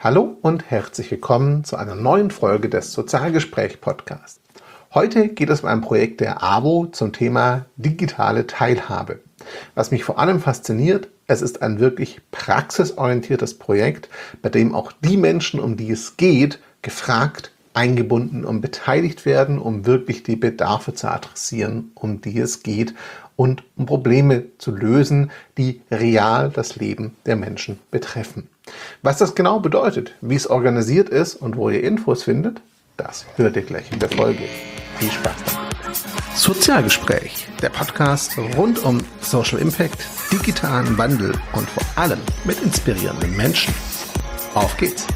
Hallo und herzlich willkommen zu einer neuen Folge des Sozialgespräch-Podcasts. Heute geht es um ein Projekt der AWO zum Thema digitale Teilhabe. Was mich vor allem fasziniert, es ist ein wirklich praxisorientiertes Projekt, bei dem auch die Menschen, um die es geht, gefragt, eingebunden und beteiligt werden, um wirklich die Bedarfe zu adressieren, um die es geht und um Probleme zu lösen, die real das Leben der Menschen betreffen. Was das genau bedeutet, wie es organisiert ist und wo ihr Infos findet, das hört ihr gleich in der Folge. Viel Spaß damit. Sozialgespräch, der Podcast rund um Social Impact, digitalen Wandel und vor allem mit inspirierenden Menschen. Auf geht's!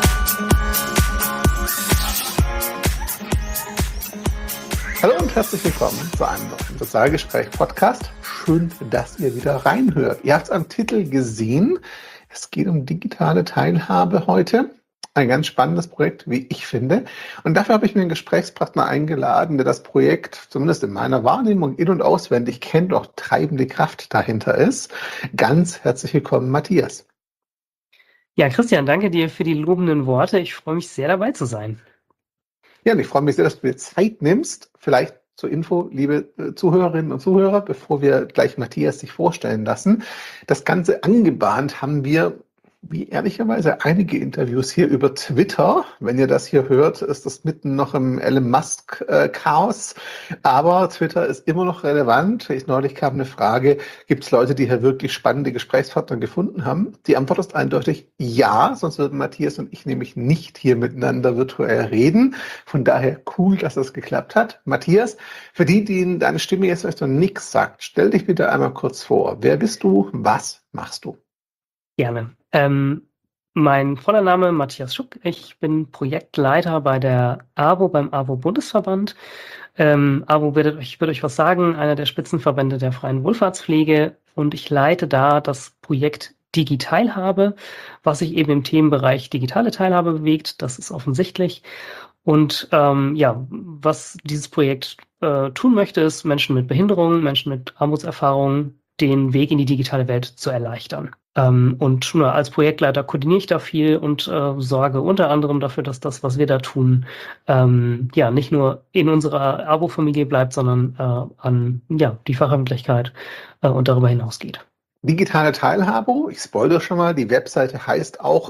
Hallo und herzlich willkommen zu einem neuen Sozialgespräch-Podcast. Schön, dass ihr wieder reinhört. Ihr habt es am Titel gesehen. Es geht um digitale Teilhabe heute. Ein ganz spannendes Projekt, wie ich finde. Und dafür habe ich mir einen Gesprächspartner eingeladen, der das Projekt, zumindest in meiner Wahrnehmung, in- und auswendig kennt, auch treibende Kraft dahinter ist. Ganz herzlich willkommen, Matthias. Ja, Christian, danke dir für die lobenden Worte. Ich freue mich sehr, dabei zu sein. Ja, und ich freue mich sehr, dass du dir Zeit nimmst. Vielleicht zur Info, liebe Zuhörerinnen und Zuhörer, bevor wir gleich Matthias sich vorstellen lassen. Das Ganze angebahnt haben wir, wie ehrlicherweise, einige Interviews hier über Twitter. Wenn ihr das hier hört, ist das mitten noch im Elon Musk-Chaos. Aber Twitter ist immer noch relevant. Neulich kam eine Frage, gibt es Leute, die hier wirklich spannende Gesprächspartner gefunden haben? Die Antwort ist eindeutig ja, sonst würden Matthias und ich nämlich nicht hier miteinander virtuell reden. Von daher cool, dass das geklappt hat. Matthias, für die, denen deine Stimme jetzt vielleicht noch nichts sagt, stell dich bitte einmal kurz vor. Wer bist du? Was machst du? Gerne. Mein voller Name Matthias Schuck. Ich bin Projektleiter bei der AWO, beim AWO-Bundesverband. AWO wird euch was sagen, einer der Spitzenverbände der freien Wohlfahrtspflege. Und ich leite da das Projekt DigiTeilhabe, was sich eben im Themenbereich digitale Teilhabe bewegt. Das ist offensichtlich. Und was dieses Projekt tun möchte, ist, Menschen mit Behinderungen, Menschen mit Armutserfahrungen den Weg in die digitale Welt zu erleichtern. Und als Projektleiter koordiniere ich da viel und sorge unter anderem dafür, dass das, was wir da tun, nicht nur in unserer AWO-Familie bleibt, sondern an die Fachöffentlichkeit und darüber hinausgeht. Digitale Teilhabe, ich spoilere schon mal, die Webseite heißt auch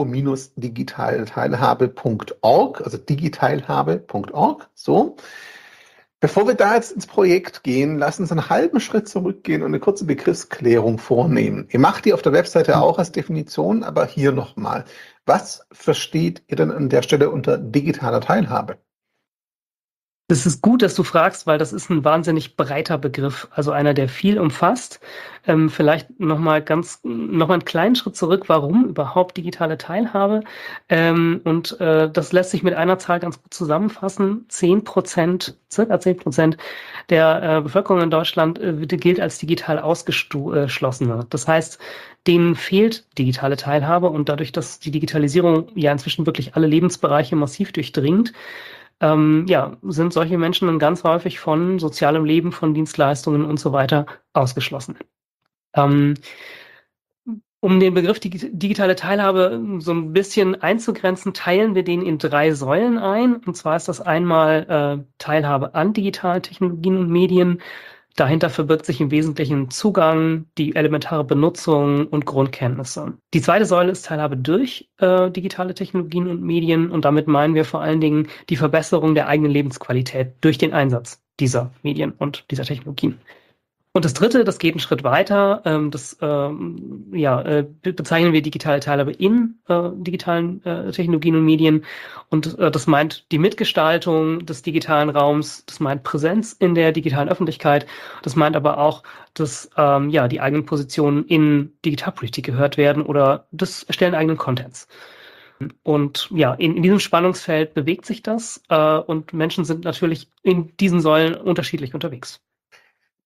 abo-digitalteilhabe.org, also digiteilhabe.org, so. Bevor wir da jetzt ins Projekt gehen, lass uns einen halben Schritt zurückgehen und eine kurze Begriffsklärung vornehmen. Ihr macht die auf der Webseite auch als Definition, aber hier nochmal. Was versteht ihr denn an der Stelle unter digitaler Teilhabe? Das ist gut, dass du fragst, weil das ist ein wahnsinnig breiter Begriff, also einer, der viel umfasst. Vielleicht noch mal einen kleinen Schritt zurück, warum überhaupt digitale Teilhabe? Das lässt sich mit einer Zahl ganz gut zusammenfassen. 10%, circa 10% der Bevölkerung in Deutschland gilt als digital ausgeschlossene. Das heißt, denen fehlt digitale Teilhabe und dadurch, dass die Digitalisierung ja inzwischen wirklich alle Lebensbereiche massiv durchdringt, sind solche Menschen dann ganz häufig von sozialem Leben, von Dienstleistungen und so weiter ausgeschlossen. Um den Begriff digitale Teilhabe so ein bisschen einzugrenzen, teilen wir den in 3 Säulen ein. Und zwar ist das einmal Teilhabe an digitalen Technologien und Medien. Dahinter verbirgt sich im Wesentlichen Zugang, die elementare Benutzung und Grundkenntnisse. Die zweite Säule ist Teilhabe durch digitale Technologien und Medien. Und damit meinen wir vor allen Dingen die Verbesserung der eigenen Lebensqualität durch den Einsatz dieser Medien und dieser Technologien. Und das dritte, das geht einen Schritt weiter, bezeichnen wir digitale Teilhabe in digitalen Technologien und Medien. Und das meint die Mitgestaltung des digitalen Raums, das meint Präsenz in der digitalen Öffentlichkeit, das meint aber auch, dass die eigenen Positionen in Digitalpolitik gehört werden oder das Erstellen eigenen Contents. Und ja, in diesem Spannungsfeld bewegt sich das und Menschen sind natürlich in diesen Säulen unterschiedlich unterwegs.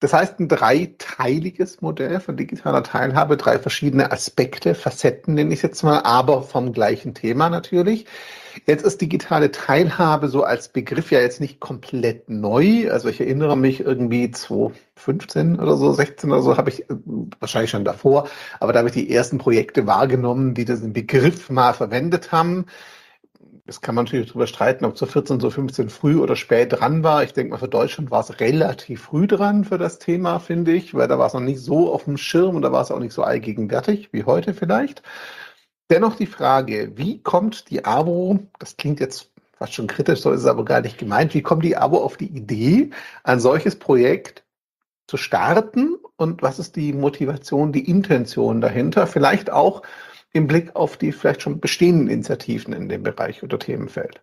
Das heißt, ein dreiteiliges Modell von digitaler Teilhabe, 3 verschiedene Aspekte, Facetten nenne ich es jetzt mal, aber vom gleichen Thema natürlich. Jetzt ist digitale Teilhabe so als Begriff ja jetzt nicht komplett neu. Also ich erinnere mich irgendwie 2015 oder so, 16 oder so, habe ich wahrscheinlich schon davor, aber da habe ich die ersten Projekte wahrgenommen, die diesen Begriff mal verwendet haben. Das kann man natürlich darüber streiten, ob 2014, 2015 früh oder spät dran war. Ich denke mal, für Deutschland war es relativ früh dran für das Thema, finde ich, weil da war es noch nicht so auf dem Schirm und da war es auch nicht so allgegenwärtig wie heute vielleicht. Dennoch die Frage, wie kommt die AWO, das klingt jetzt fast schon kritisch, so ist es aber gar nicht gemeint, wie kommt die AWO auf die Idee, ein solches Projekt zu starten und was ist die Motivation, die Intention dahinter? Vielleicht auch im Blick auf die vielleicht schon bestehenden Initiativen in dem Bereich oder Themenfeld.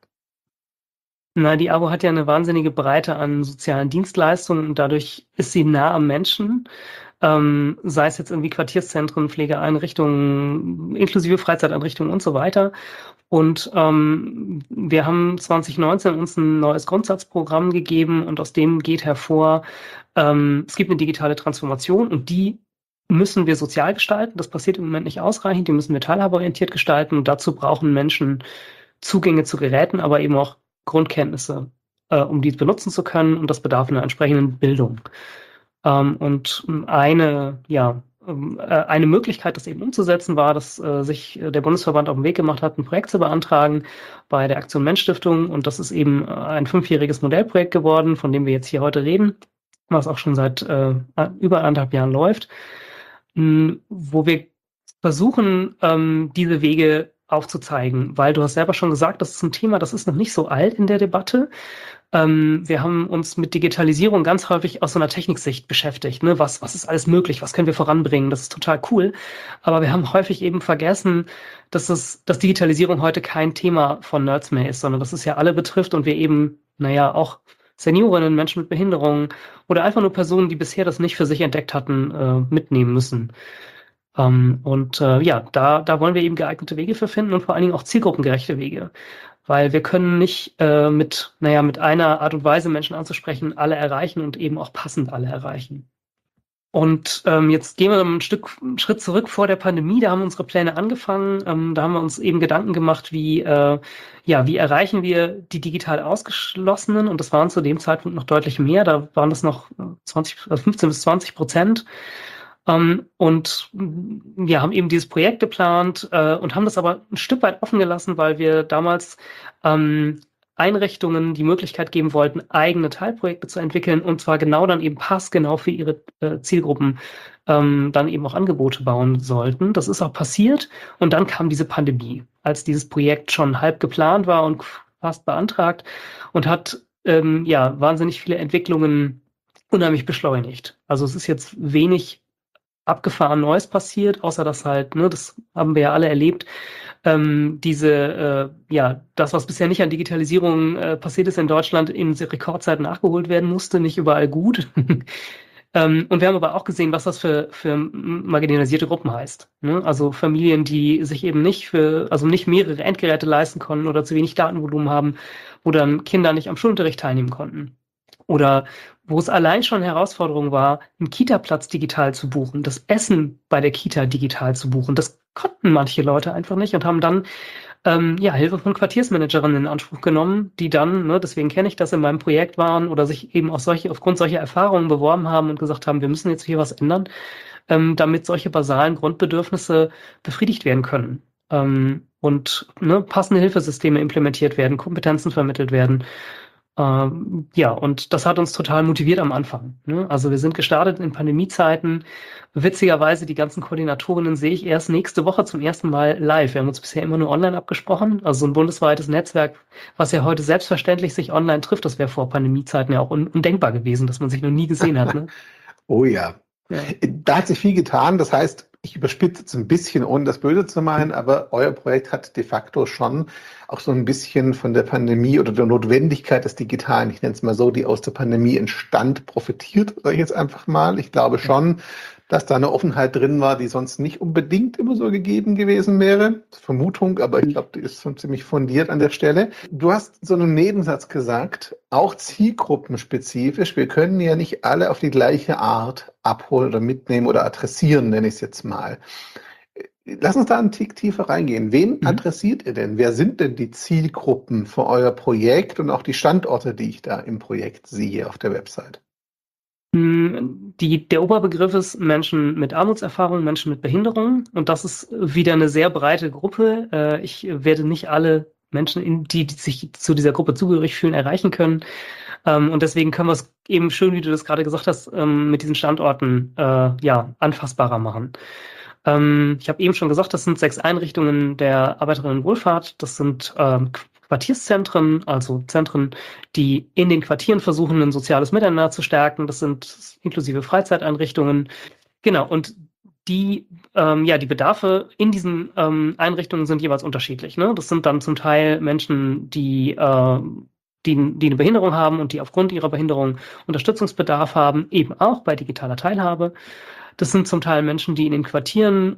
Na, die AWO hat ja eine wahnsinnige Breite an sozialen Dienstleistungen und dadurch ist sie nah am Menschen. Sei es jetzt irgendwie Quartierszentren, Pflegeeinrichtungen, inklusive Freizeiteinrichtungen und so weiter. Und wir haben 2019 uns ein neues Grundsatzprogramm gegeben und aus dem geht hervor, es gibt eine digitale Transformation und die müssen wir sozial gestalten. Das passiert im Moment nicht ausreichend. Die müssen wir teilhabeorientiert gestalten. Und dazu brauchen Menschen Zugänge zu Geräten, aber eben auch Grundkenntnisse, um die benutzen zu können. Und das bedarf einer entsprechenden Bildung. Und eine Möglichkeit, das eben umzusetzen, war, dass sich der Bundesverband auf den Weg gemacht hat, ein Projekt zu beantragen bei der Aktion Mensch Stiftung. Und das ist eben ein 5-jähriges Modellprojekt geworden, von dem wir jetzt hier heute reden, was auch schon seit über 1,5 Jahren läuft, wo wir versuchen, diese Wege aufzuzeigen, weil du hast selber schon gesagt, das ist ein Thema, das ist noch nicht so alt in der Debatte. Wir haben uns mit Digitalisierung ganz häufig aus so einer Techniksicht beschäftigt. Ne? Was ist alles möglich? Was können wir voranbringen? Das ist total cool. Aber wir haben häufig eben vergessen, dass Digitalisierung heute kein Thema von Nerds mehr ist, sondern dass es ja alle betrifft und wir eben, auch Seniorinnen, Menschen mit Behinderungen oder einfach nur Personen, die bisher das nicht für sich entdeckt hatten, mitnehmen müssen. Da wollen wir eben geeignete Wege für finden und vor allen Dingen auch zielgruppengerechte Wege. Weil wir können nicht mit einer Art und Weise Menschen anzusprechen, alle erreichen und eben auch passend alle erreichen. Und jetzt gehen wir einen Schritt zurück vor der Pandemie. Da haben wir unsere Pläne angefangen. Da haben wir uns eben Gedanken gemacht, wie erreichen wir die digital Ausgeschlossenen? Und das waren zu dem Zeitpunkt noch deutlich mehr. Da waren das noch 15-20%. Und wir haben eben dieses Projekt geplant und haben das aber ein Stück weit offen gelassen, weil wir damals Einrichtungen die Möglichkeit geben wollten, eigene Teilprojekte zu entwickeln und zwar genau dann eben passgenau für ihre Zielgruppen dann eben auch Angebote bauen sollten. Das ist auch passiert und dann kam diese Pandemie, als dieses Projekt schon halb geplant war und fast beantragt und hat wahnsinnig viele Entwicklungen unheimlich beschleunigt. Also es ist jetzt wenig abgefahren Neues passiert, außer dass halt, das haben wir ja alle erlebt, das, was bisher nicht an Digitalisierung passiert ist in Deutschland, in Rekordzeit nachgeholt werden musste, nicht überall gut. Und wir haben aber auch gesehen, was das für marginalisierte Gruppen heißt. Ne? Also Familien, die sich eben nicht mehrere Endgeräte leisten konnten oder zu wenig Datenvolumen haben, wo dann Kinder nicht am Schulunterricht teilnehmen konnten. Oder wo es allein schon Herausforderung war, einen Kita-Platz digital zu buchen, das Essen bei der Kita digital zu buchen. Das konnten manche Leute einfach nicht und haben dann Hilfe von Quartiersmanagerinnen in Anspruch genommen, die dann, deswegen kenne ich das, in meinem Projekt waren oder sich eben aufgrund solcher Erfahrungen beworben haben und gesagt haben, wir müssen jetzt hier was ändern, damit solche basalen Grundbedürfnisse befriedigt werden können. Und passende Hilfesysteme implementiert werden, Kompetenzen vermittelt werden. Und das hat uns total motiviert am Anfang. Ne? Also wir sind gestartet in Pandemiezeiten. Witzigerweise, die ganzen Koordinatorinnen sehe ich erst nächste Woche zum ersten Mal live. Wir haben uns bisher immer nur online abgesprochen. Also so ein bundesweites Netzwerk, was ja heute selbstverständlich sich online trifft, das wäre vor Pandemiezeiten ja auch undenkbar gewesen, dass man sich noch nie gesehen hat. Ne? Oh ja. Da hat sich viel getan. Das heißt, ich überspitze jetzt ein bisschen, ohne das Böse zu meinen, aber euer Projekt hat de facto schon auch so ein bisschen von der Pandemie oder der Notwendigkeit des Digitalen, ich nenne es mal so, die aus der Pandemie entstand, profitiert, sage ich jetzt einfach mal. Ich glaube schon, dass da eine Offenheit drin war, die sonst nicht unbedingt immer so gegeben gewesen wäre. Vermutung, aber ich glaube, die ist schon ziemlich fundiert an der Stelle. Du hast so einen Nebensatz gesagt, auch zielgruppenspezifisch. Wir können ja nicht alle auf die gleiche Art abholen oder mitnehmen oder adressieren, nenne ich es jetzt mal. Lass uns da einen Tick tiefer reingehen. Wen adressiert ihr denn? Wer sind denn die Zielgruppen für euer Projekt und auch die Standorte, die ich da im Projekt sehe auf der Website? Der Oberbegriff ist Menschen mit Armutserfahrung, Menschen mit Behinderung. Und das ist wieder eine sehr breite Gruppe. Ich werde nicht alle Menschen, die sich zu dieser Gruppe zugehörig fühlen, erreichen können. Und deswegen können wir es eben schön, wie du das gerade gesagt hast, mit diesen Standorten anfassbarer machen. Ich habe eben schon gesagt, das sind 6 Einrichtungen der Arbeiterinnenwohlfahrt. Das sind Quartierszentren, also Zentren, die in den Quartieren versuchen, ein soziales Miteinander zu stärken. Das sind inklusive Freizeiteinrichtungen. Genau, und die Bedarfe in diesen Einrichtungen sind jeweils unterschiedlich. Ne? Das sind dann zum Teil Menschen, die eine Behinderung haben und die aufgrund ihrer Behinderung Unterstützungsbedarf haben, eben auch bei digitaler Teilhabe. Das sind zum Teil Menschen, die in den Quartieren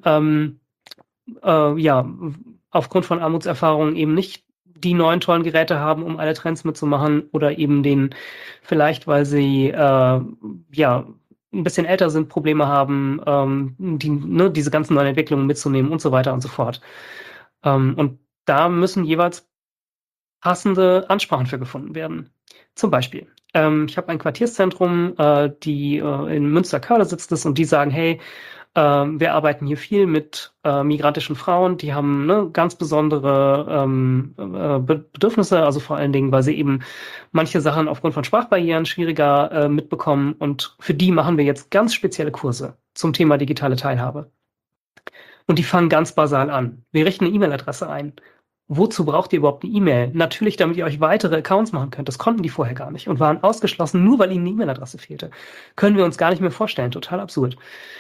aufgrund von Armutserfahrungen eben nicht die neuen tollen Geräte haben, um alle Trends mitzumachen, oder eben denen vielleicht, weil sie ein bisschen älter sind, Probleme haben, diese ganzen neuen Entwicklungen mitzunehmen und so weiter und so fort. Und da müssen jeweils passende Ansprachen für gefunden werden. Zum Beispiel, ich habe ein Quartierszentrum, die in Münster-Körle sitzt es, und die sagen, hey, wir arbeiten hier viel mit migrantischen Frauen, die haben ganz besondere Bedürfnisse, also vor allen Dingen, weil sie eben manche Sachen aufgrund von Sprachbarrieren schwieriger mitbekommen, und für die machen wir jetzt ganz spezielle Kurse zum Thema digitale Teilhabe. Und die fangen ganz basal an. Wir richten eine E-Mail-Adresse ein. Wozu braucht ihr überhaupt eine E-Mail? Natürlich, damit ihr euch weitere Accounts machen könnt. Das konnten die vorher gar nicht und waren ausgeschlossen, nur weil ihnen eine E-Mail-Adresse fehlte. Können wir uns gar nicht mehr vorstellen. Total absurd.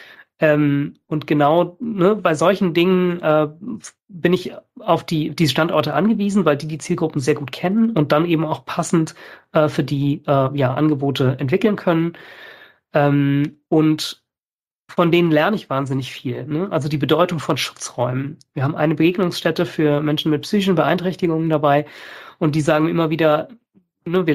Und genau bei solchen Dingen bin ich auf diese Standorte angewiesen, weil die Zielgruppen sehr gut kennen und dann eben auch passend für die Angebote entwickeln können. Und von denen lerne ich wahnsinnig viel. Ne? Also die Bedeutung von Schutzräumen. Wir haben eine Begegnungsstätte für Menschen mit psychischen Beeinträchtigungen dabei, und die sagen immer wieder, wir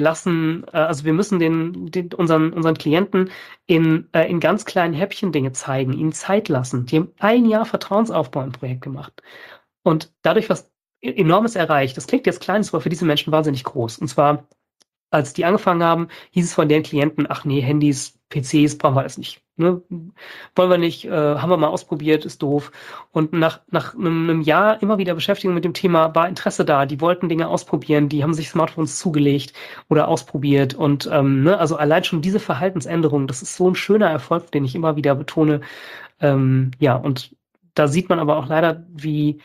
müssen unseren Klienten in ganz kleinen Häppchen Dinge zeigen, ihnen Zeit lassen. Die haben 1 Jahr Vertrauensaufbau im Projekt gemacht und dadurch was Enormes erreicht. Das klingt jetzt klein, das war für diese Menschen wahnsinnig groß. Und zwar, als die angefangen haben, hieß es von deren Klienten, ach nee, Handys, PCs, brauchen wir alles nicht. Ne? Wollen wir nicht, haben wir mal ausprobiert, ist doof. Und nach einem Jahr immer wieder Beschäftigung mit dem Thema war Interesse da. Die wollten Dinge ausprobieren, die haben sich Smartphones zugelegt oder ausprobiert. Und also allein schon diese Verhaltensänderung, das ist so ein schöner Erfolg, den ich immer wieder betone. Und da sieht man aber auch leider, wie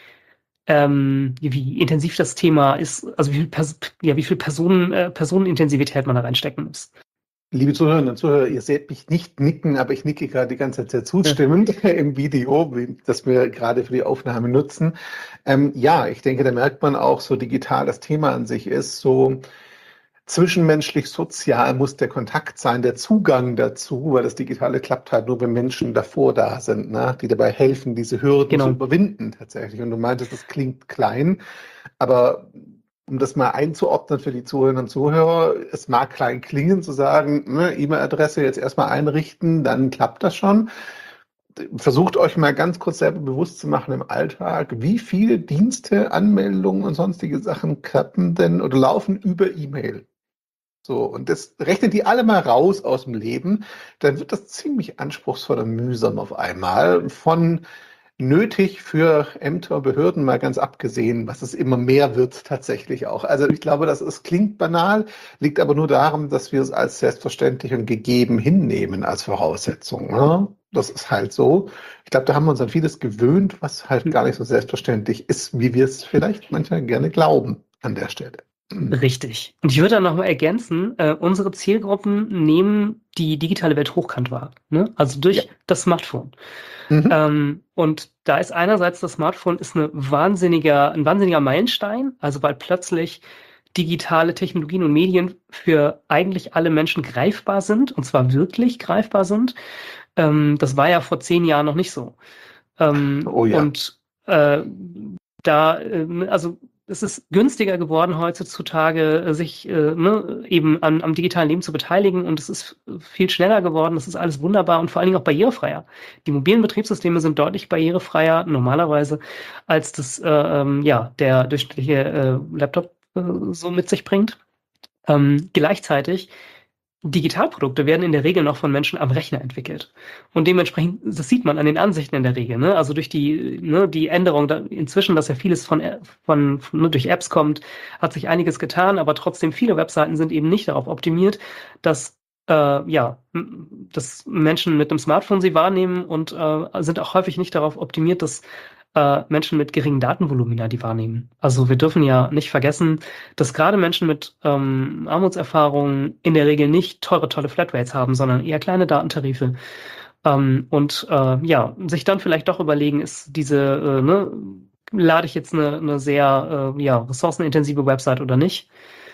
intensiv das Thema ist, also wie viel Personenintensivität man da reinstecken muss. Liebe Zuhörerinnen und Zuhörer, ihr seht mich nicht nicken, aber ich nicke gerade die ganze Zeit sehr zustimmend im Video, das wir gerade für die Aufnahme nutzen. Ich denke, da merkt man auch, so digital das Thema an sich ist, so zwischenmenschlich sozial muss der Kontakt sein, der Zugang dazu, weil das Digitale klappt halt nur, wenn Menschen davor da sind, ne, die dabei helfen, diese Hürden zu überwinden tatsächlich. Und du meintest, das klingt klein, aber um das mal einzuordnen für die Zuhörerinnen und Zuhörer, es mag klein klingen zu sagen, E-Mail-Adresse jetzt erstmal einrichten, dann klappt das schon. Versucht euch mal ganz kurz selber bewusst zu machen im Alltag, wie viele Dienste, Anmeldungen und sonstige Sachen klappen denn oder laufen über E-Mail. So, und das rechnet die alle mal raus aus dem Leben, dann wird das ziemlich anspruchsvoll und mühsam auf einmal, von nötig für Ämter, Behörden mal ganz abgesehen, was es immer mehr wird tatsächlich auch. Also ich glaube, klingt banal, liegt aber nur daran, dass wir es als selbstverständlich und gegeben hinnehmen als Voraussetzung. Ne? Das ist halt so. Ich glaube, da haben wir uns an vieles gewöhnt, was halt gar nicht so selbstverständlich ist, wie wir es vielleicht manchmal gerne glauben an der Stelle. Richtig. Und ich würde dann nochmal ergänzen, unsere Zielgruppen nehmen die digitale Welt hochkant wahr, ne? Also durch das Smartphone. Und da ist einerseits das Smartphone ist ein wahnsinniger Meilenstein, also weil plötzlich digitale Technologien und Medien für eigentlich alle Menschen greifbar sind, und zwar wirklich greifbar sind. Das war ja vor 10 Jahren noch nicht so. Oh ja. Und also es ist günstiger geworden heutzutage, sich eben am digitalen Leben zu beteiligen, und es ist viel schneller geworden. Das ist alles wunderbar und vor allen Dingen auch barrierefreier. Die mobilen Betriebssysteme sind deutlich barrierefreier normalerweise, als das der durchschnittliche Laptop so mit sich bringt. Gleichzeitig Digitalprodukte werden in der Regel noch von Menschen am Rechner entwickelt. Und dementsprechend, das sieht man an den Ansichten in der Regel, ne? Also durch die Änderung inzwischen, dass ja vieles durch Apps kommt, hat sich einiges getan, aber trotzdem viele Webseiten sind eben nicht darauf optimiert, dass dass Menschen mit einem Smartphone sie wahrnehmen, und sind auch häufig nicht darauf optimiert, dass Menschen mit geringen Datenvolumina die wahrnehmen. Also wir dürfen ja nicht vergessen, dass gerade Menschen mit Armutserfahrungen in der Regel nicht tolle Flatrates haben, sondern eher kleine Datentarife. Sich dann vielleicht doch überlegen, ist lade ich jetzt eine sehr ressourcenintensive Website oder nicht?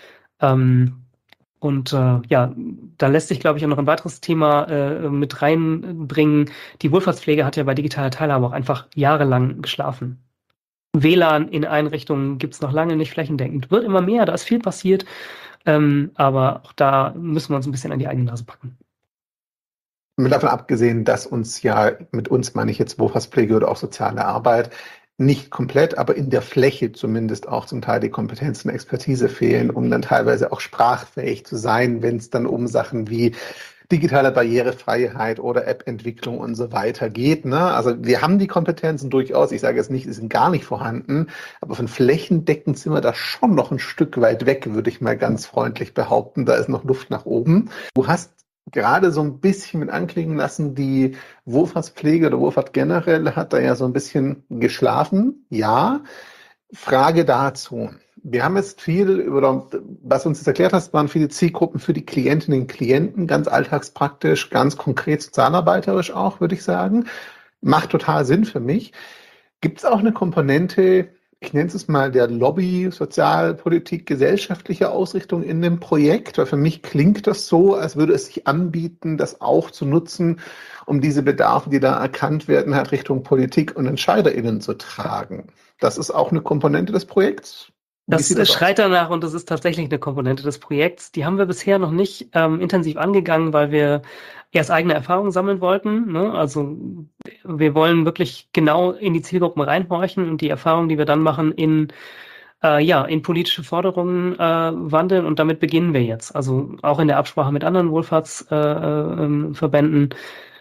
Da lässt sich, glaube ich, auch noch ein weiteres Thema mit reinbringen. Die Wohlfahrtspflege hat ja bei digitaler Teilhabe auch einfach jahrelang geschlafen. WLAN in Einrichtungen gibt es noch lange nicht flächendeckend. Wird immer mehr, da ist viel passiert, aber auch da müssen wir uns ein bisschen an die eigene Nase packen. Davon abgesehen, dass uns ja, mit uns meine ich jetzt Wohlfahrtspflege oder auch soziale Arbeit, nicht komplett, aber in der Fläche zumindest auch zum Teil die Kompetenzen und Expertise fehlen, um dann teilweise auch sprachfähig zu sein, wenn es dann um Sachen wie digitale Barrierefreiheit oder App-Entwicklung und so weiter geht. Ne? Also wir haben die Kompetenzen durchaus, ich sage jetzt nicht, sie sind gar nicht vorhanden, aber von flächendeckend sind wir da schon noch ein Stück weit weg, würde ich mal ganz freundlich behaupten. Da ist noch Luft nach oben. Du hast gerade so ein bisschen mit anklingen lassen, die Wohlfahrtspflege oder Wohlfahrt generell hat da ja so ein bisschen geschlafen. Ja, Frage dazu. Wir haben jetzt was du uns jetzt erklärt hast, waren viele Zielgruppen für die Klientinnen und Klienten, ganz alltagspraktisch, ganz konkret sozialarbeiterisch auch, würde ich sagen. Macht total Sinn für mich. Gibt es auch eine Komponente, ich nenne es mal der Lobby, Sozialpolitik, gesellschaftliche Ausrichtung in dem Projekt? Weil für mich klingt das so, als würde es sich anbieten, das auch zu nutzen, um diese Bedarfe, die da erkannt werden, halt Richtung Politik und EntscheiderInnen zu tragen. Das ist auch eine Komponente des Projekts. Das schreit danach, und das ist tatsächlich eine Komponente des Projekts. Die haben wir bisher noch nicht intensiv angegangen, weil wir erst eigene Erfahrungen sammeln wollten. Ne? Also wir wollen wirklich genau in die Zielgruppen reinhorchen und die Erfahrungen, die wir dann machen, in politische Forderungen wandeln, und damit beginnen wir jetzt. Also auch in der Absprache mit anderen Wohlfahrtsverbänden,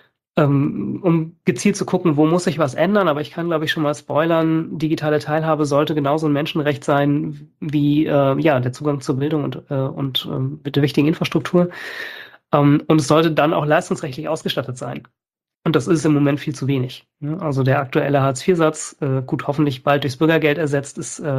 um gezielt zu gucken, wo muss sich was ändern. Aber ich kann, glaube ich, schon mal spoilern, digitale Teilhabe sollte genauso ein Menschenrecht sein wie der Zugang zur Bildung und mit der wichtigen Infrastruktur. Und es sollte dann auch leistungsrechtlich ausgestattet sein. Und das ist im Moment viel zu wenig. Ne? Also der aktuelle Hartz-IV-Satz, gut, hoffentlich bald durchs Bürgergeld ersetzt,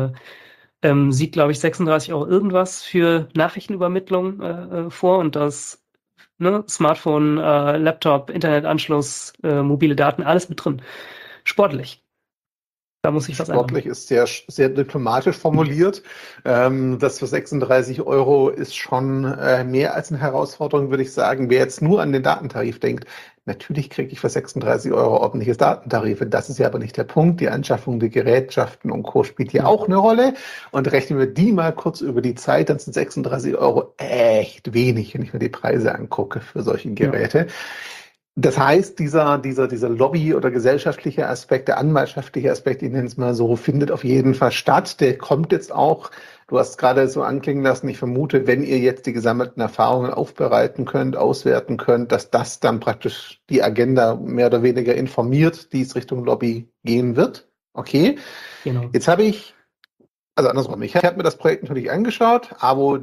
sieht, glaube ich, 36 € irgendwas für Nachrichtenübermittlung vor, und das Smartphone, Laptop, Internetanschluss, mobile Daten, alles mit drin. Sportlich. Da muss ich was ändern. Sportlich ist sehr, sehr diplomatisch formuliert. Das für 36 € ist schon mehr als eine Herausforderung, würde ich sagen. Wer jetzt nur an den Datentarif denkt, natürlich kriege ich für 36 € ordentliches Datentarife. Das ist ja aber nicht der Punkt. Die Anschaffung der Gerätschaften und Co. spielt hier auch eine Rolle. Und rechnen wir die mal kurz über die Zeit, dann sind 36 € echt wenig, wenn ich mir die Preise angucke für solche Geräte. Ja. Das heißt, dieser Lobby- oder gesellschaftliche Aspekt, der anwaltschaftliche Aspekt, ich nenne es mal so, findet auf jeden Fall statt. Der kommt jetzt auch, du hast gerade so anklingen lassen, ich vermute, wenn ihr jetzt die gesammelten Erfahrungen aufbereiten könnt, auswerten könnt, dass das dann praktisch die Agenda mehr oder weniger informiert, die es Richtung Lobby gehen wird. Okay. Genau. Jetzt habe ich, also andersrum, ich habe mir das Projekt natürlich angeschaut,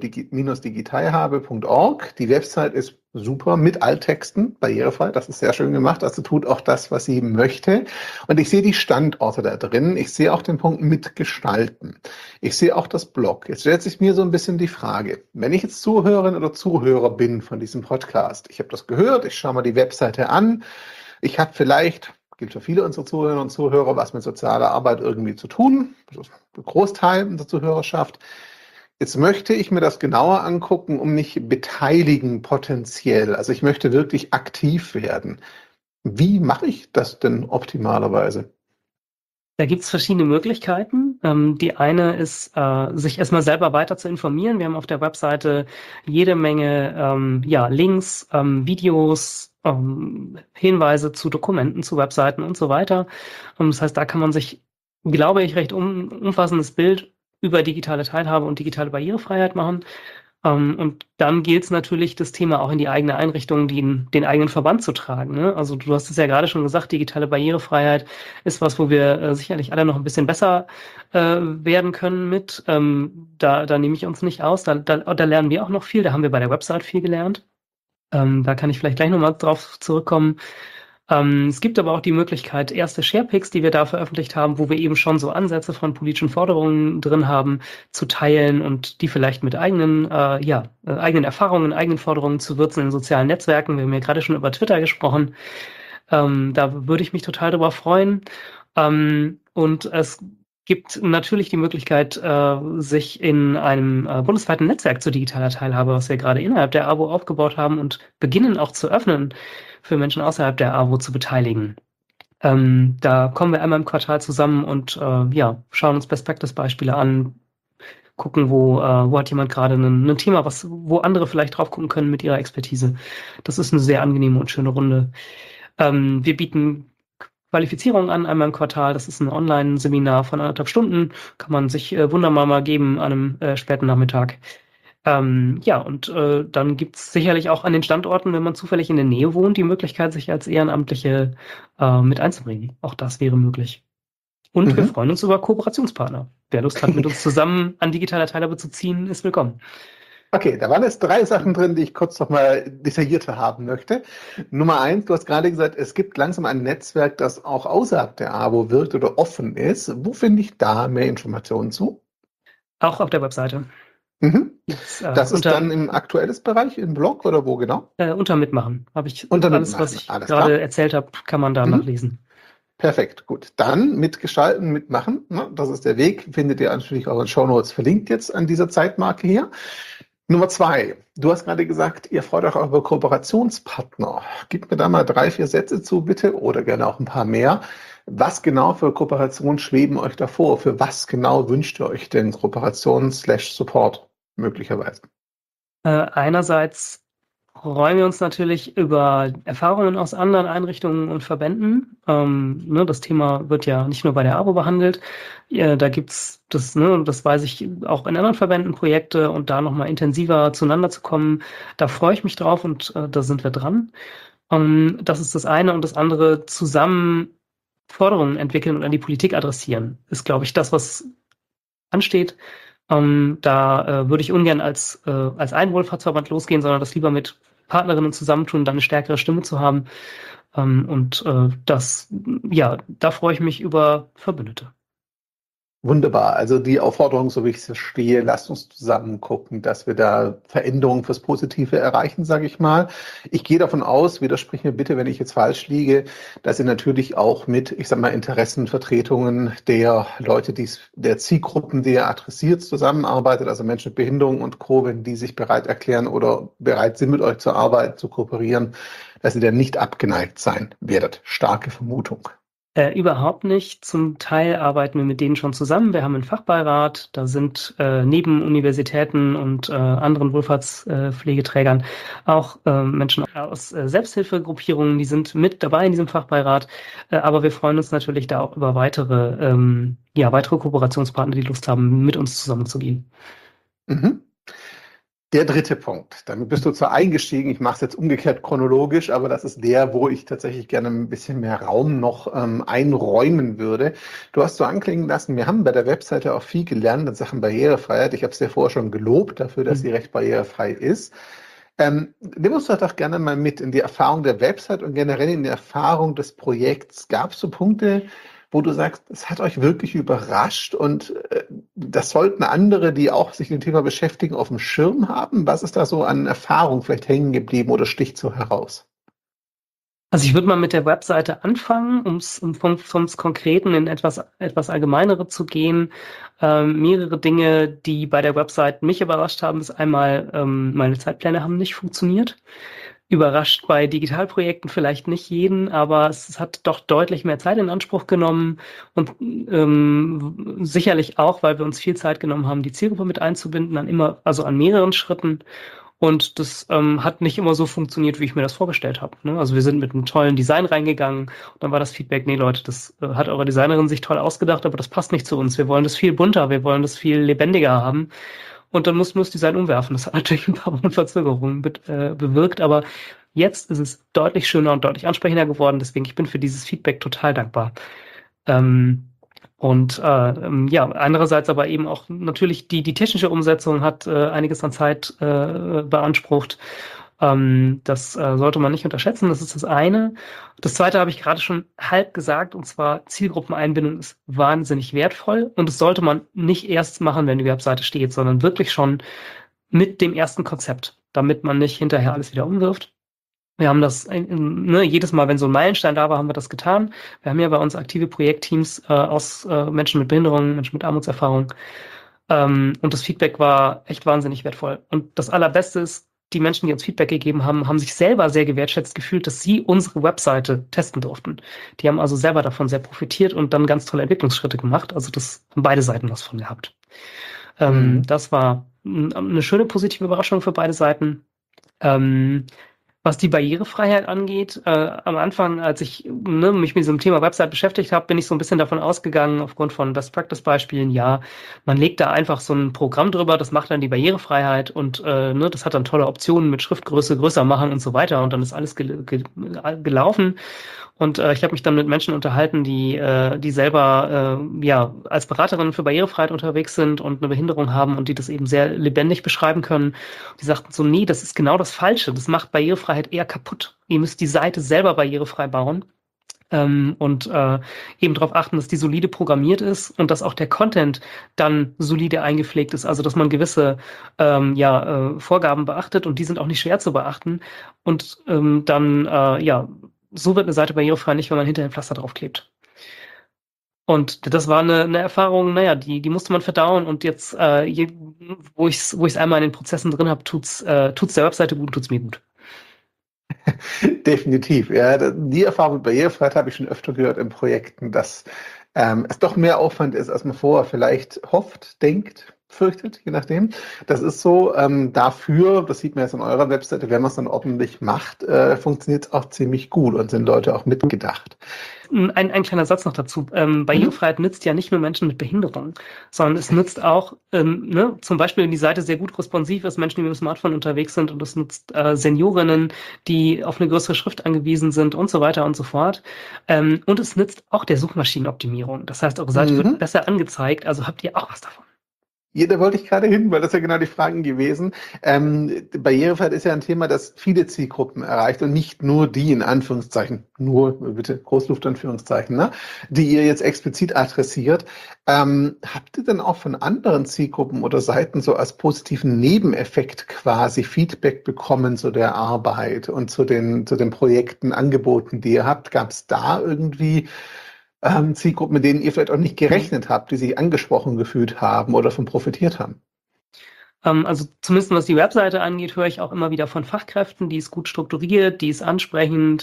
abo-digitalhabe.org. Die Website ist super mit Alttexten, barrierefrei, das ist sehr schön gemacht, also tut auch das, was sie möchte. Und ich sehe die Standorte da drin, ich sehe auch den Punkt mitgestalten. Ich sehe auch das Blog. Jetzt stellt sich mir so ein bisschen die Frage, wenn ich jetzt Zuhörerin oder Zuhörer bin von diesem Podcast, ich habe das gehört, ich schaue mal die Webseite an, ich habe vielleicht, gilt für viele unserer Zuhörerinnen und Zuhörer, was mit sozialer Arbeit irgendwie zu tun, das ist ein Großteil unserer Zuhörerschaft. Jetzt möchte ich mir das genauer angucken, um mich beteiligen potenziell. Also ich möchte wirklich aktiv werden. Wie mache ich das denn optimalerweise? Da gibt's verschiedene Möglichkeiten. Die eine ist, sich erstmal selber weiter zu informieren. Wir haben auf der Webseite jede Menge Links, Videos, Hinweise zu Dokumenten, zu Webseiten und so weiter. Das heißt, da kann man sich, glaube ich, recht umfassendes Bild über digitale Teilhabe und digitale Barrierefreiheit machen. Und dann gilt es natürlich, das Thema auch in die eigene Einrichtung, den eigenen Verband zu tragen. Ne? Also du hast es ja gerade schon gesagt, digitale Barrierefreiheit ist was, wo wir sicherlich alle noch ein bisschen besser werden können mit. Da nehme ich uns nicht aus. Da lernen wir auch noch viel. Da haben wir bei der Website viel gelernt. Da kann ich vielleicht gleich nochmal drauf zurückkommen. Es gibt aber auch die Möglichkeit, erste Sharepics, die wir da veröffentlicht haben, wo wir eben schon so Ansätze von politischen Forderungen drin haben, zu teilen und die vielleicht mit eigenen Erfahrungen, eigenen Forderungen zu würzen in sozialen Netzwerken. Wir haben ja gerade schon über Twitter gesprochen. Da würde ich mich total drüber freuen. Und es gibt natürlich die Möglichkeit, sich in einem bundesweiten Netzwerk zu digitaler Teilhabe, was wir gerade innerhalb der AWO aufgebaut haben und beginnen auch zu öffnen, für Menschen außerhalb der AWO zu beteiligen. Da kommen wir einmal im Quartal zusammen und schauen uns Best-Practice-Beispiele an, gucken, wo hat jemand gerade ein Thema, wo andere vielleicht drauf gucken können mit ihrer Expertise. Das ist eine sehr angenehme und schöne Runde. Wir bieten Qualifizierung an, einmal im Quartal. Das ist ein Online-Seminar von 1,5 Stunden. Kann man sich wunderbar mal geben an einem späten Nachmittag. Dann gibt's sicherlich auch an den Standorten, wenn man zufällig in der Nähe wohnt, die Möglichkeit, sich als Ehrenamtliche mit einzubringen. Auch das wäre möglich. Und wir freuen uns über Kooperationspartner. Wer Lust hat, mit uns zusammen an digitaler Teilhabe zu ziehen, ist willkommen. Okay, da waren jetzt 3 Sachen drin, die ich kurz noch mal detaillierter haben möchte. Nummer 1, du hast gerade gesagt, es gibt langsam ein Netzwerk, das auch außerhalb der AWO wirkt oder offen ist. Wo finde ich da mehr Informationen zu? Auch auf der Webseite. Das ist dann im aktuelles Bereich, im Blog oder wo genau? Unter Mitmachen. Habe ich unter alles, Mitmachen. was ich gerade erzählt habe, kann man da nachlesen. Perfekt, gut. Dann mitgestalten, mitmachen. Ne? Das ist der Weg. Findet ihr natürlich auch in Shownotes verlinkt jetzt an dieser Zeitmarke hier. Nummer 2. Du hast gerade gesagt, ihr freut euch auch über Kooperationspartner. Gib mir da mal 3, 4 Sätze zu, bitte, oder gerne auch ein paar mehr. Was genau für Kooperationen schweben euch davor? Für was genau wünscht ihr euch denn Kooperation/Support möglicherweise? Einerseits freuen wir uns natürlich über Erfahrungen aus anderen Einrichtungen und Verbänden. Das Thema wird ja nicht nur bei der AWO behandelt. Da gibt's das, das weiß ich, auch in anderen Verbänden Projekte und da nochmal intensiver zueinander zu kommen. Da freue ich mich drauf und da sind wir dran. Das ist das eine. Und das andere, zusammen Forderungen entwickeln und an die Politik adressieren, ist, glaube ich, das, was ansteht. Da würde ich ungern als Einwohlfahrtsverband losgehen, sondern das lieber mit Partnerinnen zusammentun, dann eine stärkere Stimme zu haben. Da freue ich mich über Verbündete. Wunderbar. Also die Aufforderung, so wie ich es verstehe, lasst uns zusammen gucken, dass wir da Veränderungen fürs Positive erreichen, sage ich mal. Ich gehe davon aus, widersprich mir bitte, wenn ich jetzt falsch liege, dass ihr natürlich auch mit, ich sag mal, Interessenvertretungen der Leute, der Zielgruppen, die ihr adressiert, zusammenarbeitet, also Menschen mit Behinderung und Co., wenn die sich bereit erklären oder bereit sind, mit euch zu arbeiten, zu kooperieren, dass ihr dann nicht abgeneigt sein werdet. Starke Vermutung. Überhaupt nicht. Zum Teil arbeiten wir mit denen schon zusammen. Wir haben einen Fachbeirat. Da sind neben Universitäten und anderen Wohlfahrtspflegeträgern auch Menschen aus Selbsthilfegruppierungen, die sind mit dabei in diesem Fachbeirat. Aber wir freuen uns natürlich da auch über weitere Kooperationspartner, die Lust haben, mit uns zusammenzugehen. Der 3. Punkt, damit bist du zwar eingestiegen, ich mache es jetzt umgekehrt chronologisch, aber das ist der, wo ich tatsächlich gerne ein bisschen mehr Raum noch einräumen würde. Du hast so anklingen lassen, wir haben bei der Webseite auch viel gelernt in Sachen Barrierefreiheit. Ich habe es dir vorher schon gelobt dafür, dass sie recht barrierefrei ist. Nimm uns doch gerne mal mit in die Erfahrung der Website und generell in die Erfahrung des Projekts. Gab es so Punkte, wo du sagst, es hat euch wirklich überrascht und das sollten andere, die auch sich mit dem Thema beschäftigen, auf dem Schirm haben? Was ist da so an Erfahrung vielleicht hängen geblieben oder sticht so heraus? Also ich würde mal mit der Webseite anfangen, um vom Konkreten in etwas Allgemeinere zu gehen. Mehrere Dinge, die bei der Website mich überrascht haben, ist einmal, meine Zeitpläne haben nicht funktioniert. überrascht bei Digitalprojekten vielleicht nicht jeden, aber es hat doch deutlich mehr Zeit in Anspruch genommen und sicherlich auch, weil wir uns viel Zeit genommen haben, die Zielgruppe mit einzubinden, also an mehreren Schritten. Und das hat nicht immer so funktioniert, wie ich mir das vorgestellt habe. Ne? Also wir sind mit einem tollen Design reingegangen und dann war das Feedback, nee Leute, das hat eure Designerin sich toll ausgedacht, aber das passt nicht zu uns. Wir wollen das viel bunter, wir wollen das viel lebendiger haben. Und dann mussten wir das Design umwerfen. Das hat natürlich ein paar Wochen Verzögerungen bewirkt, aber jetzt ist es deutlich schöner und deutlich ansprechender geworden. Deswegen, ich bin für dieses Feedback total dankbar. Ja, andererseits aber eben auch natürlich die technische Umsetzung hat einiges an Zeit beansprucht. Das sollte man nicht unterschätzen. Das ist das eine. Das zweite habe ich gerade schon halb gesagt, und zwar Zielgruppeneinbindung ist wahnsinnig wertvoll und das sollte man nicht erst machen, wenn die Webseite steht, sondern wirklich schon mit dem ersten Konzept, damit man nicht hinterher alles wieder umwirft. Wir haben das jedes Mal, wenn so ein Meilenstein da war, haben wir das getan. Wir haben ja bei uns aktive Projektteams aus Menschen mit Behinderungen, Menschen mit Armutserfahrung. Und das Feedback war echt wahnsinnig wertvoll. Und das Allerbeste ist, die Menschen, die uns Feedback gegeben haben, haben sich selber sehr gewertschätzt gefühlt, dass sie unsere Webseite testen durften. Die haben also selber davon sehr profitiert und dann ganz tolle Entwicklungsschritte gemacht. Also das haben beide Seiten was von gehabt. Das war eine schöne positive Überraschung für beide Seiten. Was die Barrierefreiheit angeht, am Anfang, als ich mich mit diesem Thema Website beschäftigt habe, bin ich so ein bisschen davon ausgegangen, aufgrund von Best-Practice-Beispielen, ja, man legt da einfach so ein Programm drüber, das macht dann die Barrierefreiheit und das hat dann tolle Optionen mit Schriftgröße, größer machen und so weiter und dann ist alles gelaufen. Und ich habe mich dann mit Menschen unterhalten, die selber als Beraterinnen für Barrierefreiheit unterwegs sind und eine Behinderung haben und die das eben sehr lebendig beschreiben können. Die sagten so, nee, das ist genau das Falsche. Das macht Barrierefreiheit eher kaputt. Ihr müsst die Seite selber barrierefrei bauen. Und eben darauf achten, dass die solide programmiert ist und dass auch der Content dann solide eingepflegt ist, also dass man gewisse Vorgaben beachtet und die sind auch nicht schwer zu beachten und so wird eine Seite barrierefrei nicht, wenn man hinterher ein Pflaster draufklebt. Und das war eine Erfahrung, die musste man verdauen und jetzt, wo ich es einmal in den Prozessen drin habe, tut's der Webseite gut, tut's mir gut. Definitiv, ja. Die Erfahrung mit Barrierefreiheit habe ich schon öfter gehört in Projekten, dass es doch mehr Aufwand ist, als man vorher vielleicht hofft, denkt, fürchtet, je nachdem. Das ist so. Dafür, das sieht man jetzt an eurer Webseite, wenn man es dann ordentlich macht, funktioniert es auch ziemlich gut und sind Leute auch mitgedacht. Ein kleiner Satz noch dazu. Barrierefreiheit nützt ja nicht nur Menschen mit Behinderung, sondern es nützt auch, zum Beispiel, wenn die Seite sehr gut responsiv ist, Menschen, die mit dem Smartphone unterwegs sind und es nutzt Seniorinnen, die auf eine größere Schrift angewiesen sind und so weiter und so fort. Und es nützt auch der Suchmaschinenoptimierung. Das heißt, eure Seite wird besser angezeigt, also habt ihr auch was davon. Ja, da wollte ich gerade hin, weil das ja genau die Fragen gewesen. Barrierefreiheit ist ja ein Thema, das viele Zielgruppen erreicht und nicht nur die, in Anführungszeichen, nur, bitte, Großluftanführungszeichen, ne, die ihr jetzt explizit adressiert. Habt ihr denn auch von anderen Zielgruppen oder Seiten so als positiven Nebeneffekt quasi Feedback bekommen zu der Arbeit und zu den Projekten, Angeboten, die ihr habt? Gab es da irgendwie Zielgruppen, mit denen ihr vielleicht auch nicht gerechnet habt, die sich angesprochen gefühlt haben oder davon profitiert haben? Also zumindest was die Webseite angeht, höre ich auch immer wieder von Fachkräften, die ist gut strukturiert, die ist ansprechend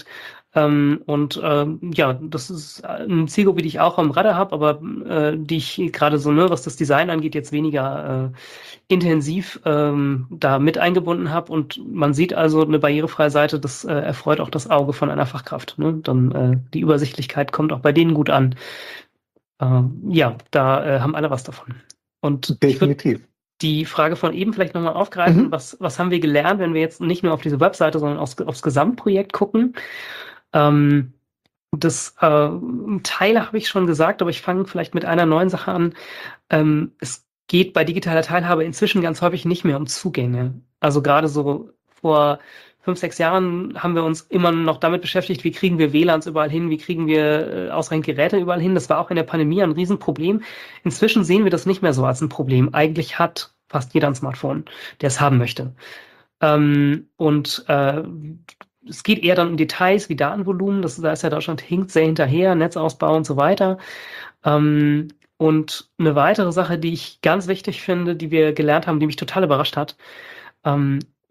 das ist eine Zielgruppe, die ich auch am Radar habe, aber die ich gerade so, was das Design angeht, jetzt weniger intensiv da mit eingebunden habe und man sieht also eine barrierefreie Seite, das erfreut auch das Auge von einer Fachkraft. Ne? Dann die Übersichtlichkeit kommt auch bei denen gut an. Da haben alle was davon. Und definitiv. Die Frage von eben vielleicht nochmal aufgreifen, was haben wir gelernt, wenn wir jetzt nicht nur auf diese Webseite, sondern aufs Gesamtprojekt gucken? Teile habe ich schon gesagt, aber ich fange vielleicht mit einer neuen Sache an. Es geht bei digitaler Teilhabe inzwischen ganz häufig nicht mehr um Zugänge. Also gerade so vor 5, 6 Jahren haben wir uns immer noch damit beschäftigt, wie kriegen wir WLANs überall hin, wie kriegen wir ausreichend Geräte überall hin. Das war auch in der Pandemie ein Riesenproblem. Inzwischen sehen wir das nicht mehr so als ein Problem. Eigentlich hat fast jeder ein Smartphone, der es haben möchte. Es geht eher dann um Details wie Datenvolumen. Da ist ja Deutschland hinkt sehr hinterher, Netzausbau und so weiter. Und eine weitere Sache, die ich ganz wichtig finde, die wir gelernt haben, die mich total überrascht hat,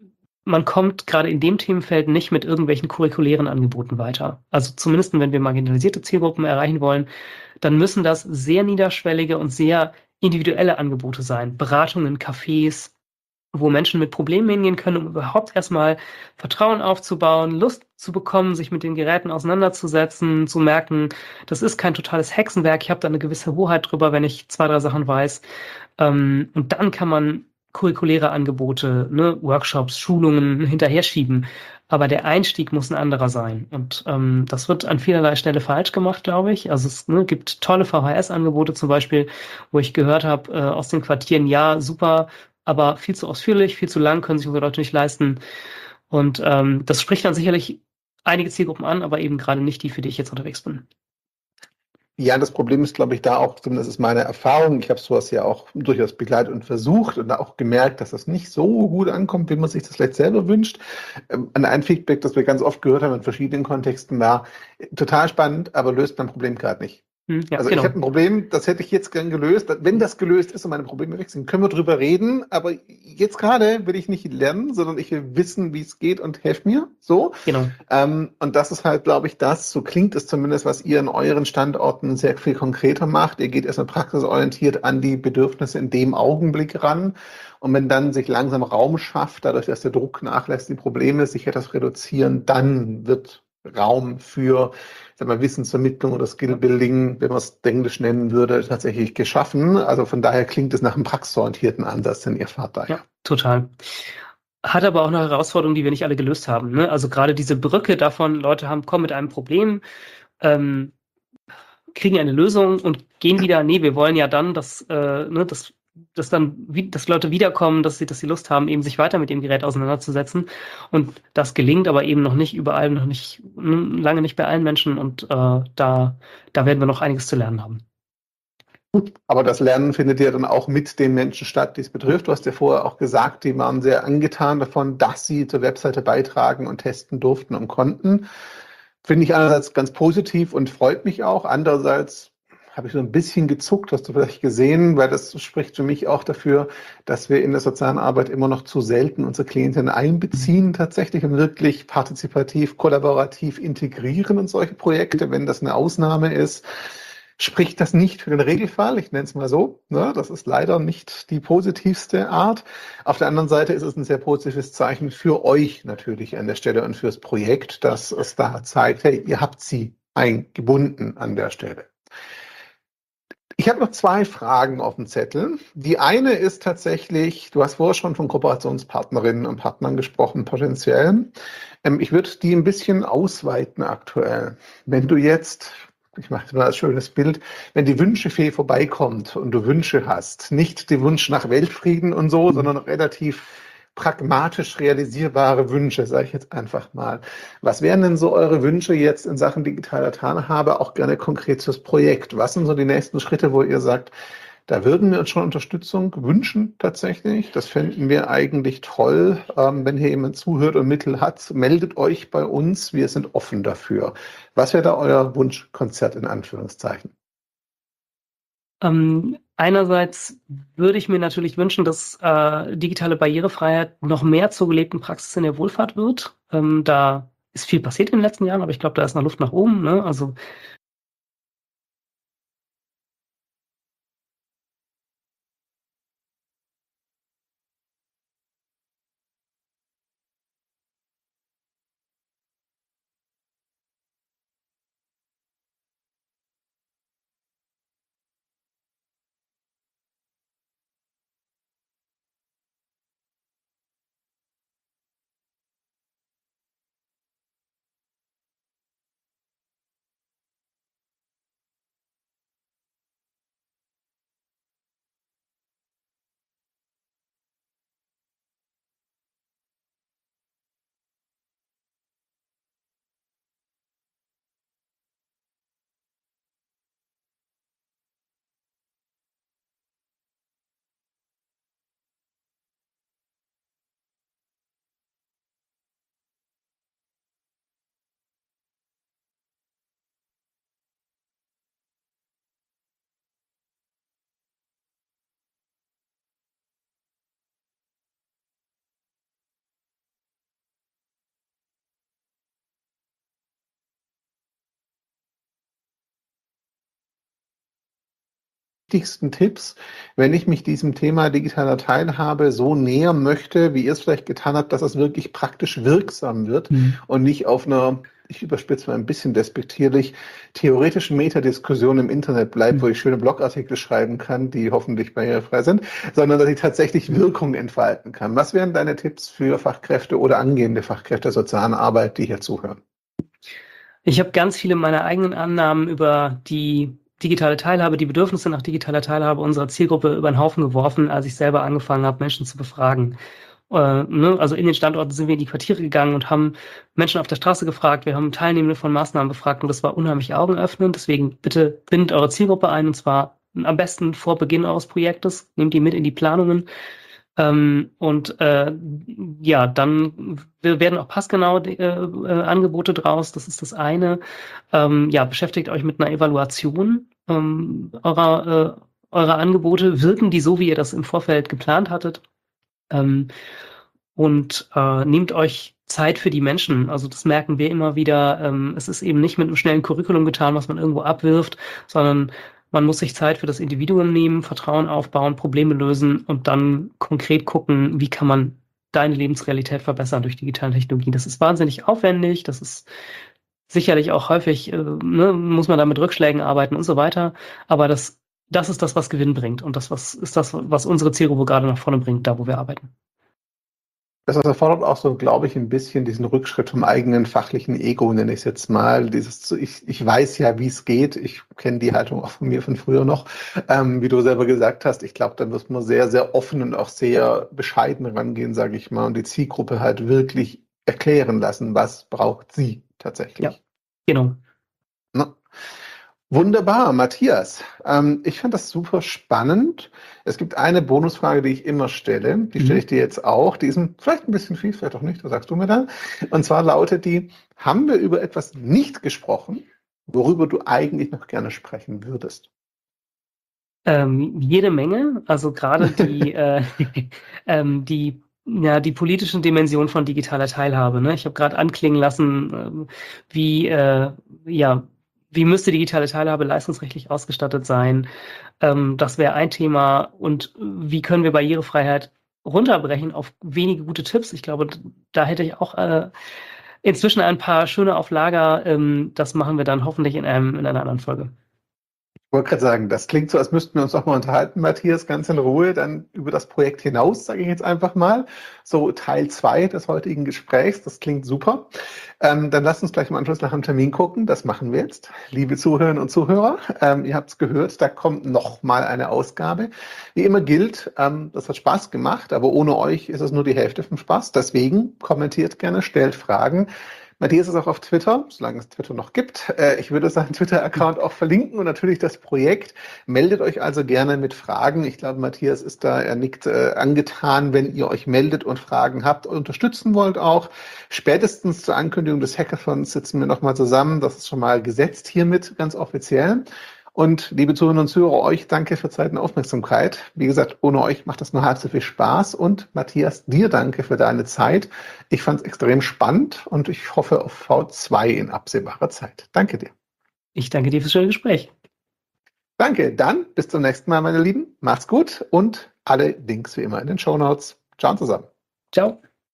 man kommt gerade in dem Themenfeld nicht mit irgendwelchen curriculären Angeboten weiter. Also zumindest, wenn wir marginalisierte Zielgruppen erreichen wollen, dann müssen das sehr niederschwellige und sehr individuelle Angebote sein. Beratungen, Cafés, wo Menschen mit Problemen hingehen können, um überhaupt erstmal Vertrauen aufzubauen, Lust zu bekommen, sich mit den Geräten auseinanderzusetzen, zu merken, das ist kein totales Hexenwerk, ich habe da eine gewisse Hoheit drüber, wenn ich 2, 3 Sachen weiß. Und dann kann man curriculäre Angebote, ne, Workshops, Schulungen hinterher schieben. Aber der Einstieg muss ein anderer sein. Und das wird an vielerlei Stelle falsch gemacht, glaube ich. Also es gibt tolle VHS-Angebote zum Beispiel, wo ich gehört habe aus den Quartieren, ja, super, aber viel zu ausführlich, viel zu lang, können sich unsere Leute nicht leisten. Und das spricht dann sicherlich einige Zielgruppen an, aber eben gerade nicht die, für die ich jetzt unterwegs bin. Ja, das Problem ist, glaube ich, da auch, zumindest ist meine Erfahrung, ich habe sowas ja auch durchaus begleitet und versucht und auch gemerkt, dass das nicht so gut ankommt, wie man sich das vielleicht selber wünscht. Ein Feedback, das wir ganz oft gehört haben in verschiedenen Kontexten war, total spannend, aber löst mein Problem gerade nicht. Ja, Also ich genau. habe ein Problem, das hätte ich jetzt gern gelöst. Wenn das gelöst ist und meine Probleme weg sind, können wir drüber reden. Aber jetzt gerade will ich nicht lernen, sondern ich will wissen, wie es geht und helft mir. So. Genau. Und das ist halt, glaube ich, so klingt es zumindest, was ihr in euren Standorten sehr viel konkreter macht. Ihr geht erstmal praxisorientiert an die Bedürfnisse in dem Augenblick ran. Und wenn dann sich langsam Raum schafft, dadurch, dass der Druck nachlässt, die Probleme sich etwas reduzieren, dann wird Raum für, sag mal, Wissensvermittlung oder Skillbuilding, wenn man es Englisch nennen würde, tatsächlich geschaffen. Also von daher klingt es nach einem praxisorientierten Ansatz, den ihr fahrt daher. Ja, total. Hat aber auch noch Herausforderungen, die wir nicht alle gelöst haben. Ne? Also gerade diese Brücke davon, Leute kommen mit einem Problem, ähm, kriegen eine Lösung und gehen wieder. Nee, wir wollen ja dann, dass Leute wiederkommen, dass sie Lust haben, eben sich weiter mit dem Gerät auseinanderzusetzen. Und das gelingt aber eben noch nicht überall, noch nicht, lange nicht bei allen Menschen. Und da werden wir noch einiges zu lernen haben. Aber das Lernen findet ja dann auch mit den Menschen statt, die es betrifft. Du hast ja vorher auch gesagt, die waren sehr angetan davon, dass sie zur Webseite beitragen und testen durften und konnten. Finde ich einerseits ganz positiv und freut mich auch. Andererseits habe ich so ein bisschen gezuckt, hast du vielleicht gesehen, weil das spricht für mich auch dafür, dass wir in der sozialen Arbeit immer noch zu selten unsere Klientinnen einbeziehen tatsächlich und wirklich partizipativ, kollaborativ integrieren in solche Projekte. Wenn das eine Ausnahme ist, spricht das nicht für den Regelfall. Ich nenne es mal so. Ne? Das ist leider nicht die positivste Art. Auf der anderen Seite ist es ein sehr positives Zeichen für euch natürlich an der Stelle und fürs Projekt, dass es da zeigt, hey, ihr habt sie eingebunden an der Stelle. Ich habe noch 2 Fragen auf dem Zettel. Die eine ist tatsächlich, du hast vorher schon von Kooperationspartnerinnen und Partnern gesprochen, potenziell. Ich würde die ein bisschen ausweiten aktuell. Wenn du jetzt, ich mache mal ein schönes Bild, wenn die Wünschefee vorbeikommt und du Wünsche hast, nicht den Wunsch nach Weltfrieden und so, sondern relativ pragmatisch realisierbare Wünsche, sage ich jetzt einfach mal. Was wären denn so eure Wünsche jetzt in Sachen digitaler Teilhabe, auch gerne konkret fürs Projekt? Was sind so die nächsten Schritte, wo ihr sagt, da würden wir uns schon Unterstützung wünschen tatsächlich? Das fänden wir eigentlich toll. Wenn hier jemand zuhört und Mittel hat, meldet euch bei uns. Wir sind offen dafür. Was wäre da euer Wunschkonzert in Anführungszeichen? Einerseits würde ich mir natürlich wünschen, dass digitale Barrierefreiheit noch mehr zur gelebten Praxis in der Wohlfahrt wird. Da ist viel passiert in den letzten Jahren, aber ich glaube, da ist noch Luft nach oben. Ne? Also wichtigsten Tipps, wenn ich mich diesem Thema digitaler Teilhabe so nähern möchte, wie ihr es vielleicht getan habt, dass es wirklich praktisch wirksam wird und nicht auf einer, ich überspitze mal ein bisschen despektierlich, theoretischen Metadiskussion im Internet bleibt, wo ich schöne Blogartikel schreiben kann, die hoffentlich barrierefrei sind, sondern dass ich tatsächlich Wirkung entfalten kann. Was wären deine Tipps für Fachkräfte oder angehende Fachkräfte der sozialen Arbeit, die hier zuhören? Ich habe ganz viele meiner eigenen Annahmen über die digitale Teilhabe, die Bedürfnisse nach digitaler Teilhabe unserer Zielgruppe über den Haufen geworfen, als ich selber angefangen habe, Menschen zu befragen. Also in den Standorten sind wir in die Quartiere gegangen und haben Menschen auf der Straße gefragt. Wir haben Teilnehmende von Maßnahmen befragt und das war unheimlich augenöffnend. Deswegen bitte bindet eure Zielgruppe ein, und zwar am besten vor Beginn eures Projektes. Nehmt die mit in die Planungen. Dann werden auch passgenau Angebote draus. Das ist das eine. Beschäftigt euch mit einer Evaluation eurer Angebote. Wirken die so, wie ihr das im Vorfeld geplant hattet? Nehmt euch Zeit für die Menschen. Also das merken wir immer wieder. Es ist eben nicht mit einem schnellen Curriculum getan, was man irgendwo abwirft, sondern man muss sich Zeit für das Individuum nehmen, Vertrauen aufbauen, Probleme lösen und dann konkret gucken, wie kann man deine Lebensrealität verbessern durch digitale Technologie. Das ist wahnsinnig aufwendig, das ist sicherlich auch häufig, muss man da mit Rückschlägen arbeiten und so weiter. Aber das ist das, was Gewinn bringt und was unsere Zielgruppe gerade nach vorne bringt, da wo wir arbeiten. Das erfordert auch so, glaube ich, ein bisschen diesen Rückschritt vom eigenen fachlichen Ego, nenne ich es jetzt mal. Ich weiß ja, wie es geht. Ich kenne die Haltung auch von mir von früher noch. Wie du selber gesagt hast, ich glaube, da muss man sehr, sehr offen und auch sehr bescheiden rangehen, sage ich mal, und die Zielgruppe halt wirklich erklären lassen, was braucht sie tatsächlich. Ja, genau. Na? Wunderbar, Matthias. Ich fand das super spannend. Es gibt eine Bonusfrage, die ich immer stelle. Die stelle ich dir jetzt auch. Die ist vielleicht ein bisschen viel, vielleicht auch nicht, das sagst du mir dann. Und zwar lautet die: Haben wir über etwas nicht gesprochen, worüber du eigentlich noch gerne sprechen würdest? Jede Menge. Also gerade die politischen Dimensionen von digitaler Teilhabe. Ne? Ich habe gerade anklingen lassen, wie müsste digitale Teilhabe leistungsrechtlich ausgestattet sein? Das wäre ein Thema. Und wie können wir Barrierefreiheit runterbrechen auf wenige gute Tipps? Ich glaube, da hätte ich auch inzwischen ein paar schöne auf Lager. Das machen wir dann hoffentlich in einer anderen Folge. Ich wollte gerade sagen, das klingt so, als müssten wir uns auch mal unterhalten, Matthias, ganz in Ruhe, dann über das Projekt hinaus, sage ich jetzt einfach mal. So Teil 2 des heutigen Gesprächs, das klingt super. Dann lasst uns gleich im Anschluss nach dem Termin gucken, das machen wir jetzt. Liebe Zuhörerinnen und Zuhörer, ihr habt es gehört, da kommt noch mal eine Ausgabe. Wie immer gilt, das hat Spaß gemacht, aber ohne euch ist es nur die Hälfte vom Spaß. Deswegen kommentiert gerne, stellt Fragen. Matthias ist auch auf Twitter, solange es Twitter noch gibt. Ich würde seinen Twitter-Account auch verlinken und natürlich das Projekt. Meldet euch also gerne mit Fragen. Ich glaube, Matthias ist da, er nickt angetan, wenn ihr euch meldet und Fragen habt und unterstützen wollt auch. Spätestens zur Ankündigung des Hackathons sitzen wir nochmal zusammen. Das ist schon mal gesetzt hiermit, ganz offiziell. Und liebe Zuhörerinnen und Zuhörer, euch danke für Zeit und Aufmerksamkeit. Wie gesagt, ohne euch macht das nur halb so viel Spaß. Und Matthias, dir danke für deine Zeit. Ich fand es extrem spannend und ich hoffe auf V2 in absehbarer Zeit. Danke dir. Ich danke dir fürs schöne Gespräch. Danke, dann bis zum nächsten Mal, meine Lieben. Macht's gut und alle Links wie immer in den Shownotes. Ciao zusammen. Ciao.